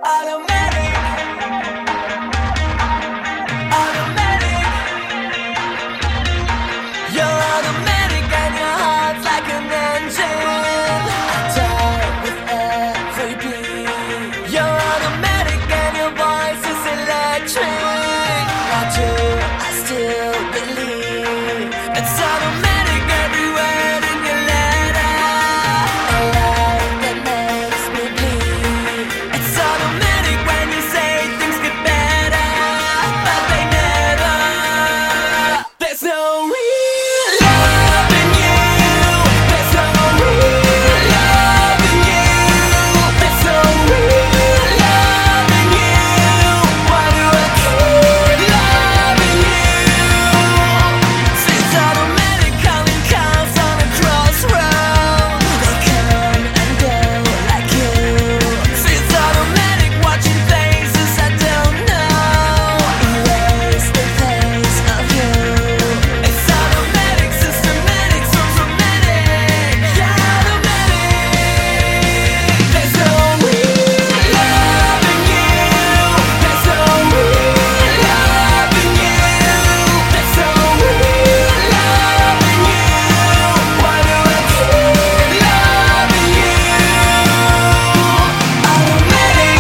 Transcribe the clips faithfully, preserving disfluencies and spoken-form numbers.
Automatic, automatic. You're automatic and your heart's like an engine. Die with every beat. You're automatic and your voice is electric. I do, I still believe it's automatic every word in your letter. A light that makes me bleed. It's automatic when you say things get better, but they never. There's no real love in you. There's no real love in you. There's no real love in you. Why do I keep loving you? It's automatic calling cars on a crossroad. They come and go like you. It's automatic watching faces I don't know. Erase the face of you. It's automatic, systematic, so dramatic. Yeah, automatic. There's no real love in you. There's no real love in you. There's no real love in you. Why do I keep loving you? Automatic,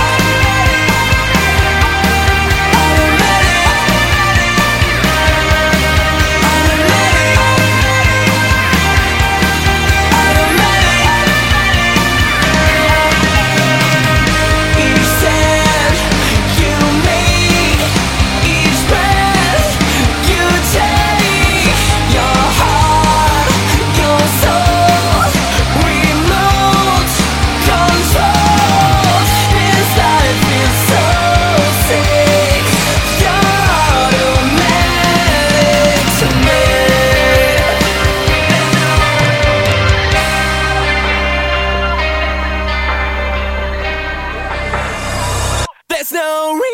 each step you make, each breath you take, your heart, your soul, remote control. This life is so sick. You're automatic to me. There's no